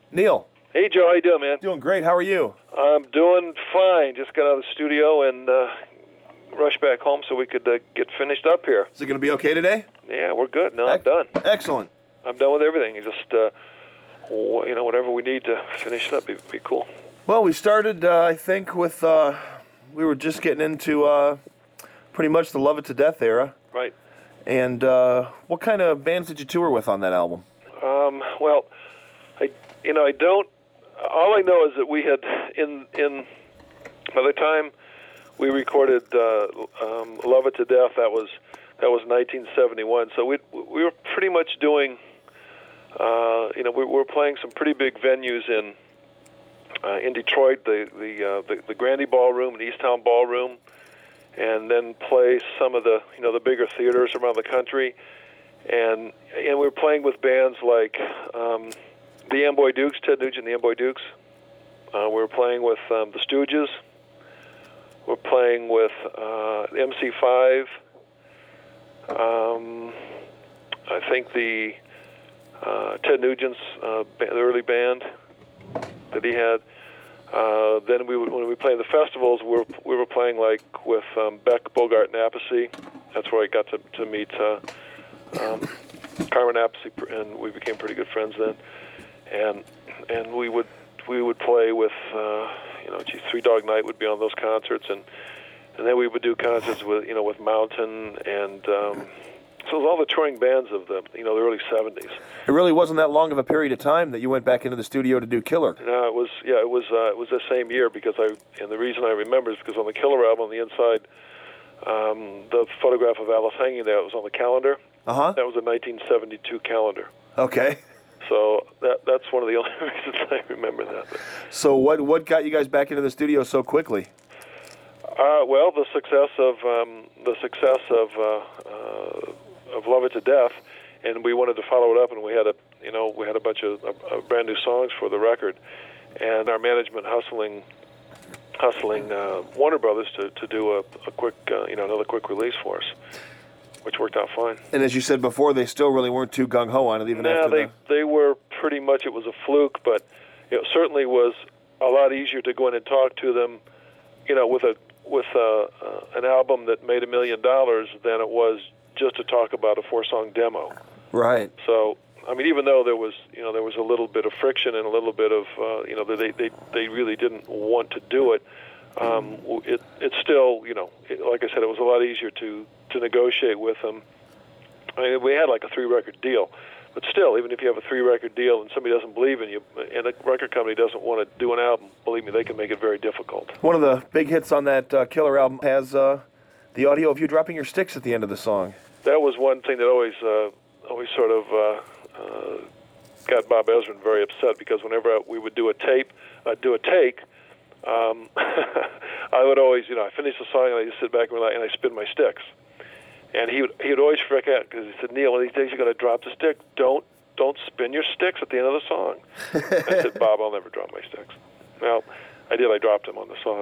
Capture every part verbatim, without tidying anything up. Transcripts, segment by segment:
Neil. Hey, Joe. How you doing, man? Doing great. How are you? I'm doing fine. Just got out of the studio and uh, rushed back home so we could uh, get finished up here. Is it going to be okay today? Yeah, we're good. No, Ec- I'm done. Excellent. I'm done with everything. You just, uh, you know, whatever we need to finish it up, it'd be cool. Well, we started, uh, I think, with, uh, we were just getting into uh, pretty much the Love It to Death era. Right. And uh, what kind of bands did you tour with on that album? Um, well, I, you know, I don't, all I know is that we had, in, in by the time we recorded uh, um, Love It to Death, that was, that was nineteen seventy-one. So we we were pretty much doing, uh, you know, we were playing some pretty big venues in uh, in Detroit, the the, uh, the the Grandy Ballroom and Easttown Ballroom, and then play some of the you know the bigger theaters around the country, and and we were playing with bands like um, the Amboy Dukes, Ted Nugent and the Amboy Dukes. Uh, we were playing with um, the Stooges. We're playing with uh, M C five. Um, I think the uh, Ted Nugent's uh, band, the early band that he had. Uh, then we would, when we played the festivals, we were, we were playing like with um, Beck, Bogart, and Appice. That's where I got to, to meet uh, um, Carmen Appice, and we became pretty good friends then. And and we would we would play with uh, you know, geez, Three Dog Night would be on those concerts, and and then we would do concerts with you know with Mountain, and um, so it was all the touring bands of the you know the early seventies. It really wasn't that long of a period of time that you went back into the studio to do Killer. No, it was yeah, it was uh, it was the same year because I and the reason I remember is because on the Killer album on the inside, um, the photograph of Alice hanging there, it was on the calendar. Uh huh. That was a nineteen seventy-two calendar. Okay. So that that's one of the only reasons I remember that. So what what got you guys back into the studio so quickly? Uh, well, the success of um, the success of uh, uh, of Love It to Death, and we wanted to follow it up, and we had a you know we had a bunch of uh, brand new songs for the record, and our management hustling hustling uh, Warner Brothers to, to do a, a quick uh, you know another quick release for us, which worked out fine. And as you said before, they still really weren't too gung ho on it, even nah, after they the... they were pretty much. It was a fluke, but it certainly was a lot easier to go in and talk to them, you know, with a with a, uh, an album that made a million dollars than it was just to talk about a four-song demo. Right. So, I mean, even though there was, you know, there was a little bit of friction and a little bit of, uh, you know, they they they really didn't want to do it. Um, it it still, you know, it, like I said, it was a lot easier to to negotiate with them. I mean, we had like a three-record deal. But still, even if you have a three-record deal and somebody doesn't believe in you, and a record company doesn't want to do an album, believe me, they can make it very difficult. One of the big hits on that uh, Killer album has uh, the audio of you dropping your sticks at the end of the song. That was one thing that always, uh, always sort of uh, uh, got Bob Ezrin very upset, because whenever we would do a tape, uh, do a take, um, I would always, you know, I finish the song and I just sit back and I, and I spin my sticks. And he would he would always freak out because he said, "Neil, one of these days you're going to drop the stick. Don't don't spin your sticks at the end of the song." I said, "Bob, I'll never drop my sticks." Well, I did. I dropped them on the song,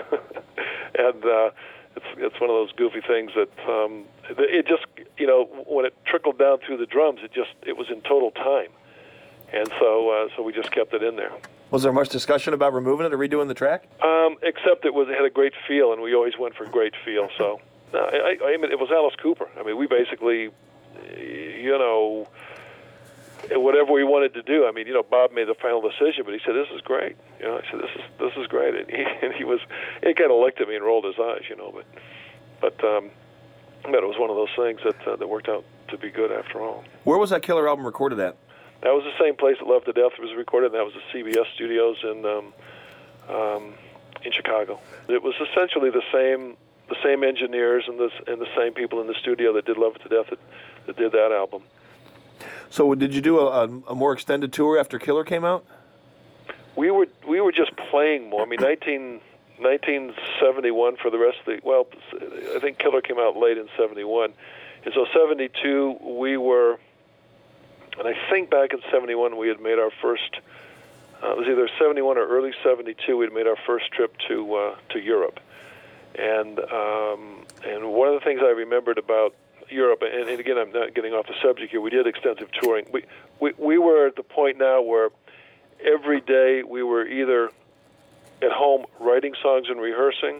and uh, it's it's one of those goofy things that um, it just you know when it trickled down through the drums, it just it was in total time, and so uh, so we just kept it in there. Was there much discussion about removing it or redoing the track? Um, except it was it had a great feel, and we always went for great feel. So. No, I, I mean, it was Alice Cooper. I mean, we basically, you know, whatever we wanted to do. I mean, you know, Bob made the final decision, but he said, "This is great." You know, I said, "This is this is great," and he, and he was, he kind of looked at me and rolled his eyes, you know, but, but, um, but it was one of those things that uh, that worked out to be good after all. Where was that Killer album recorded at? That was the same place that Love to Death was recorded. And that was the C B S studios in um, um, in Chicago. It was essentially the same. The same engineers and the and the same people in the studio that did Love It to Death that, that did that album. So did you do a, a, a more extended tour after Killer came out? We were we were just playing more. I mean, nineteen, nineteen seventy-one for the rest of the well, I think Killer came out late in seventy-one, and so seventy-two we were, and I think back in seventy-one we had made our first. Uh, it was either seventy-one or early seventy-two. We had made our first trip to uh, to Europe. And um, and one of the things I remembered about Europe, and, and again, I'm not getting off the subject here. We did extensive touring. We, we we were at the point now where every day we were either at home writing songs and rehearsing,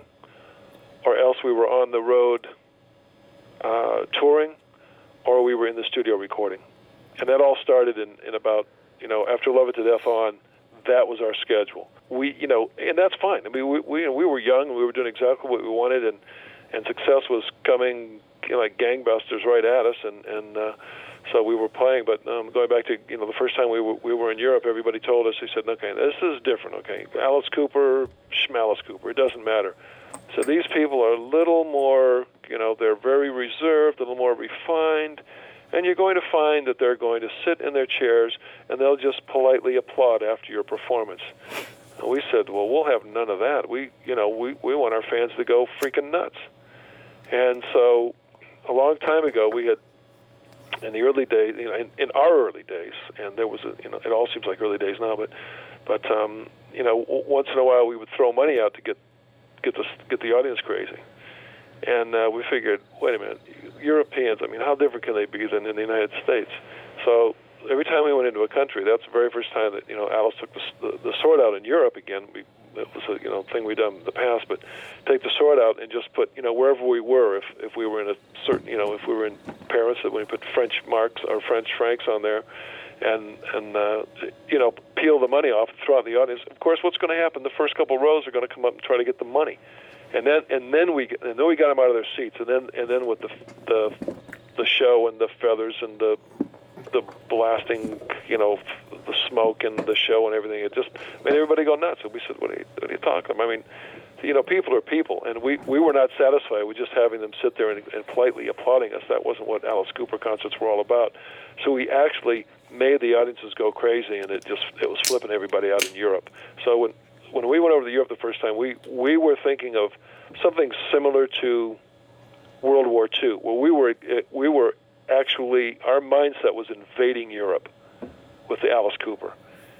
or else we were on the road uh, touring, or we were in the studio recording. And that all started in, in about, you know, after Love It to Death on, that was our schedule. We, you know, and that's fine. I mean, we we, we were young, we were doing exactly what we wanted, and, and success was coming, you know, like gangbusters right at us, and, and uh, so we were playing. But um, going back to, you know, the first time we were, we were in Europe, everybody told us, they said, okay, this is different, okay? Alice Cooper, Schmalice Cooper, it doesn't matter. So these people are a little more, you know, they're very reserved, a little more refined, and you're going to find that they're going to sit in their chairs and they'll just politely applaud after your performance. And we said, well, we'll have none of that. We, you know, we, we want our fans to go freaking nuts. And so a long time ago, we had, in the early days, you know, in, in our early days, and there was a, you know, it all seems like early days now, but, but um, you know, w- once in a while we would throw money out to get, get the get the audience crazy. And uh, we figured, wait a minute, Europeans, I mean, how different can they be than in the United States? So every time we went into a country, that's the very first time that, you know, Alice took the, the, the sword out in Europe again. We, it was a, you know, thing we'd done in the past, but take the sword out and just put, you know, wherever we were, if, if we were in a certain, you know, if we were in Paris, that we put French marks or French francs on there, and, and uh, you know, peel the money off and throw out in the audience. Of course, what's going to happen? The first couple rows are going to come up and try to get the money. And then, and then we, and then we got them out of their seats, and then, and then with the, the, the show and the feathers and the, the blasting, you know, the smoke and the show and everything, it just made everybody go nuts. And we said, "What are you, what are you talking about?" I mean, you know, people are people, and we, we were not satisfied with just having them sit there and, and politely applauding us. That wasn't what Alice Cooper concerts were all about. So we actually made the audiences go crazy, and it just it was flipping everybody out in Europe. So when when we went over to Europe the first time, we, we were thinking of something similar to World War Two, where we were we were actually, our mindset was invading Europe with the Alice Cooper,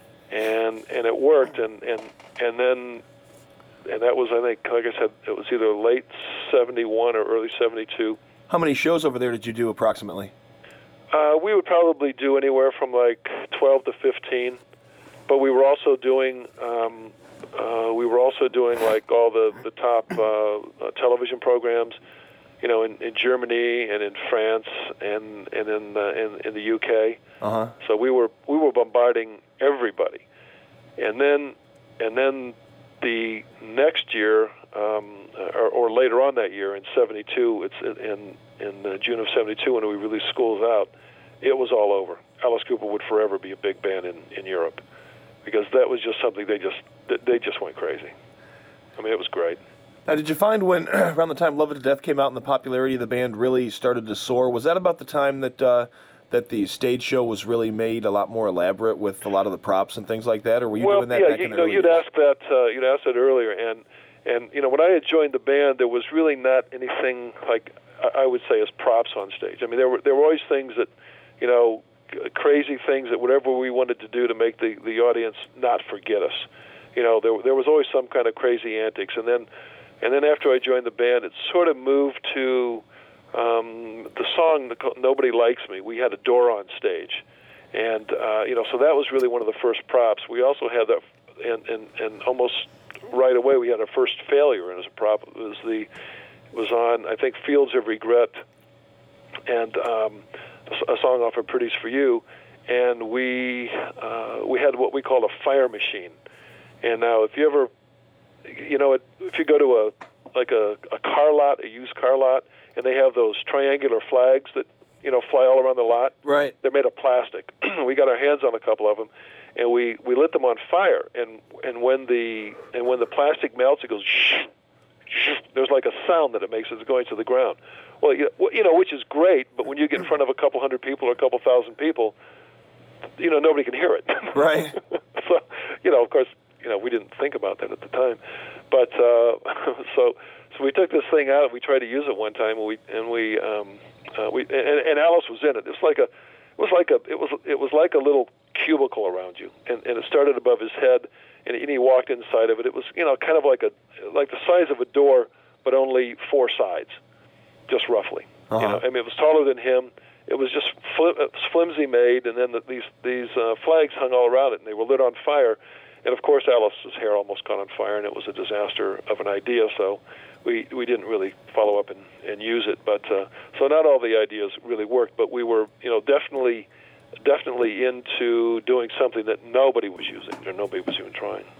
and and it worked, and and and then and that was, I think, like I said, it was either late seventy-one or early seventy-two. How many shows over there did you do approximately? Uh, we would probably do anywhere from like twelve to fifteen, but we were also doing. Um, Uh, we were also doing like all the the top uh, uh, television programs, you know, in, in Germany and in France and and in uh, in, in the U K. Uh-huh. So we were we were bombarding everybody, and then and then the next year, um, or, or later on that year in seventy-two, it's in in uh, June of seventy-two when we released Schools Out, it was all over. Alice Cooper would forever be a big band in, in Europe, because that was just something they just they just went crazy. I mean, it was great. Now, did you find when around the time Love It to Death came out and the popularity of the band really started to soar, was that about the time that uh, that the stage show was really made a lot more elaborate with a lot of the props and things like that, or were you well, doing that yeah, back you in the know, early you'd days? asked that uh, you'd asked that earlier, and and you know, when I had joined the band, there was really not anything like I would say as props on stage. I mean, there were there were always things that, you know, crazy things that whatever we wanted to do to make the, the audience not forget us. You know, there there was always some kind of crazy antics, and then and then after I joined the band, it sort of moved to um, the song "Nobody Likes Me." We had a door on stage, and uh, you know, so that was really one of the first props. We also had that, and and, and almost right away we had our first failure as a prop. It was the it was on I think Fields of Regret, and um, a song off of Pretty's for You, and we uh, we had what we called a fire machine. And now, if you ever, you know, if you go to a like a, a car lot, a used car lot, and they have those triangular flags that, you know, fly all around the lot. Right. They're made of plastic. We got our hands on a couple of them, and we, we lit them on fire. And and when the and when the plastic melts, it goes. There's like a sound that it makes as it's going to the ground. Well, you, you know, which is great, but when you get in front of a couple hundred people or a couple thousand people, you know, nobody can hear it. Right. So, you know, of course, you know, we didn't think about that at the time, but uh, so so we took this thing out and we tried to use it one time, and we and we um, uh, we and, and Alice was in it. It was like a it was like a it was it was like a little cubicle around you, and, and it started above his head, and, and he walked inside of it. It was, you know, kind of like a like the size of a door, but only four sides, just roughly. Uh-huh. You know, I mean, it was taller than him, it was just flim- flimsy made, and then the, these these uh, flags hung all around it, and they were lit on fire. And of course, Alice's hair almost caught on fire, and it was a disaster of an idea. So we we didn't really follow up and, and use it. But uh, so not all the ideas really worked, but we were you know definitely definitely into doing something that nobody was using or nobody was even trying.